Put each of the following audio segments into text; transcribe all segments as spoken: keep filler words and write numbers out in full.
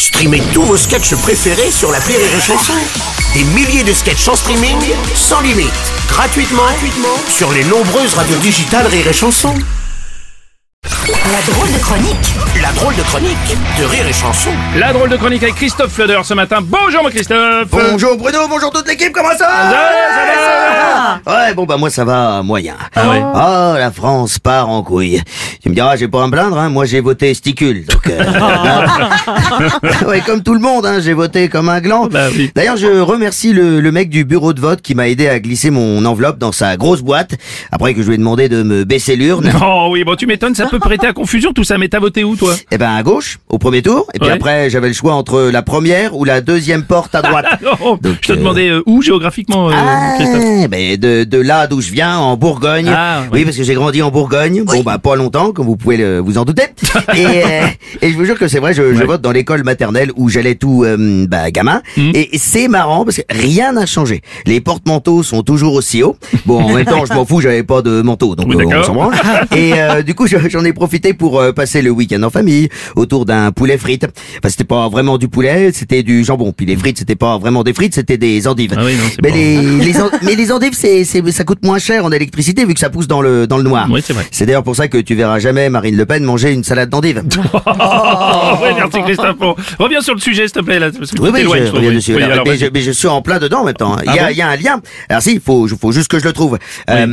Streamez tous vos sketchs préférés sur l'appli Rire et Chanson. Des milliers de sketchs en streaming, sans limite, gratuitement, gratuitement sur les nombreuses radios digitales Rire et Chanson. La drôle de chronique. La drôle de chronique de Rire et Chanson. La drôle de chronique avec Christophe Fleder ce matin. Bonjour mon Christophe. Bonjour Bruno, bonjour toute l'équipe, comment ça va? Ça va, ça va. Ouais, bon bah moi ça va moyen. Ah ouais. Oh, la France part en couille. Tu me diras, j'ai pas à me plaindre, hein, moi j'ai voté Sticule. Donc, euh, ouais, comme tout le monde, hein, j'ai voté comme un gland. Bah oui. D'ailleurs, je remercie le, le mec du bureau de vote qui m'a aidé à glisser mon enveloppe dans sa grosse boîte, après que je lui ai demandé de me baisser l'urne. Oh oui, bon tu m'étonnes, ça peut prêter à confusion tout ça, mais t'as voté où toi? Eh ben à gauche, au premier tour, et puis Ouais. après j'avais le choix entre la première ou la deuxième porte à droite. Oh, Donc, je te euh, demandais euh, où géographiquement, euh, Christophe? Ah, ben de, de là d'où je viens, en Bourgogne. Ah, oui, oui. parce que j'ai grandi en Bourgogne. Bon, bah pas longtemps, comme vous pouvez le- vous en douter. et, euh, et je vous jure que c'est vrai, je, je Ouais. vote dans l'école maternelle où j'allais tout euh, bah, gamin. Mhm. Et c'est marrant parce que rien n'a changé. Les porte-manteaux sont toujours aussi hauts. Bon, en même temps, je m'en fous, j'avais pas de manteau, donc Oui, euh, on d'accord. s'en branle. Et euh, du coup, je- j'en ai profité pour euh, passer le week-end en famille autour d'un poulet frites. Enfin, c'était pas vraiment du poulet, c'était du jambon. Puis les frites, c'était pas vraiment des frites, c'était des endives. Ah oui, non, c'est Mais pas- les, les en- mais les endives, c'est, c'est, ça coûte moins cher en électricité vu que ça pousse dans le, dans le noir. Oui, c'est vrai. C'est d'ailleurs pour ça que tu verras jamais Marine Le Pen manger une salade d'endives. Oh, ouais, merci Christophe. Bon, reviens sur le sujet s'il te plaît là. Parce que Oui, tu oui, t'éloignes, je je trouve, reviens oui. dessus. Oui, Alors, alors, mais, vas-y. je, mais je suis en plein dedans en même temps. Il Ah y, a, bon il y a un lien. Alors si, il faut, faut juste que je le trouve. Euh,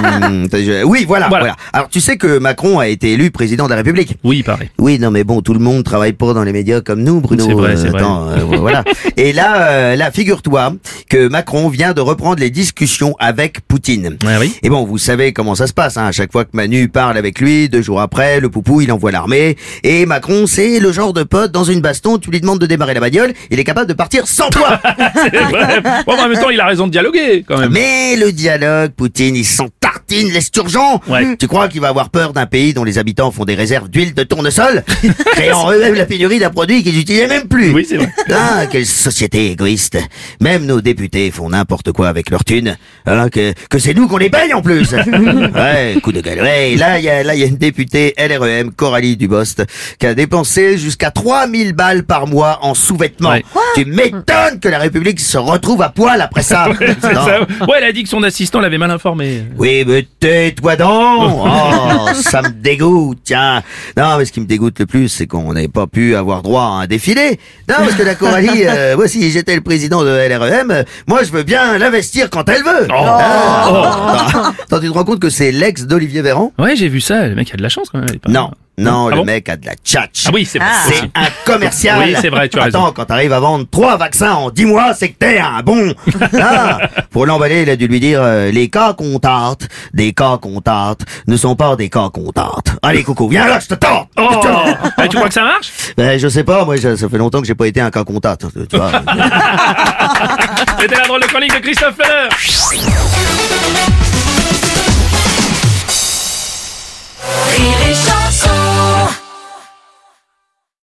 je- oui, voilà, Voilà. voilà. Alors tu sais que Macron a été élu président de la République. Oui, pareil. Oui, non, mais bon, tout le monde travaille pas dans les médias comme nous, Bruno. C'est vrai, Euh, c'est vrai. attends, euh, voilà. Et là, euh, là, figure-toi que Macron vient de reprendre les discussions avec Poutine. Ouais, oui. Et bon, vous savez comment ça se passe, hein. À chaque fois que Manu parle avec lui, deux jours après, le poupou, il envoie l'armée. Et Macron, c'est le genre de pote, dans une baston, tu lui demandes de démarrer la bagnole, il est capable de partir sans toi. C'est vrai. Bon, en même temps, il a raison de dialoguer quand même. Mais le dialogue, Poutine, il s'en tartine l'esturgeon. Ouais. Tu crois qu'il va avoir peur d'un pays dont les habitants font des réserves d'huile de tournesol, créant eux-mêmes la pénurie d'un produit qu'ils n'utilisaient même plus? Oui, c'est vrai. Ah, quelle société égoïste. Même nos députés font n'importe quoi avec leur thune, alors que, que c'est nous qu'on les paye en plus. Ouais, coup de gueule. Ouais, là, il y a, là, il y a une députée L R E M, Coralie Dubost, qui a dépensé jusqu'à trois mille balles par mois en sous-vêtements. Ouais. Tu m'étonnes que la République se retrouve à poil après ça. C'est Non. ça. Ouais, elle a dit que son assistant l'avait mal informé. Oui, mais tais-toi donc. Oh, ça me dégoûte, tiens. Non, mais ce qui me dégoûte le plus, c'est qu'on n'avait pas pu avoir droit à un défilé. Non, parce que la Coralie, euh, moi, si j'étais le président de L R E M, euh, moi, je veux bien l'investir quand elle veut. Oh. Ah. Attends, tu te rends compte que c'est l'ex d'Olivier Véran? Ouais, j'ai vu ça. Le mec a de la chance quand même. il est pas- Non, non, Ah le bon mec a de la tchatch. Ah oui, c'est vrai. C'est un commercial. Oui, c'est vrai, tu as Attends, raison. quand t'arrives à vendre trois vaccins en dix mois, c'est que t'es un bon. Ah, pour l'emballer, il a dû lui dire euh, les cas contacts, des cas contacts ne sont pas des cas contacts. Allez, coucou, viens là, je te tente. Oh. Eh, tu crois que ça marche? Ben, je sais pas, moi, ça ça fait longtemps que j'ai pas été un cas contact. Tu vois. C'était la drôle de chronique de Christophe Fleder.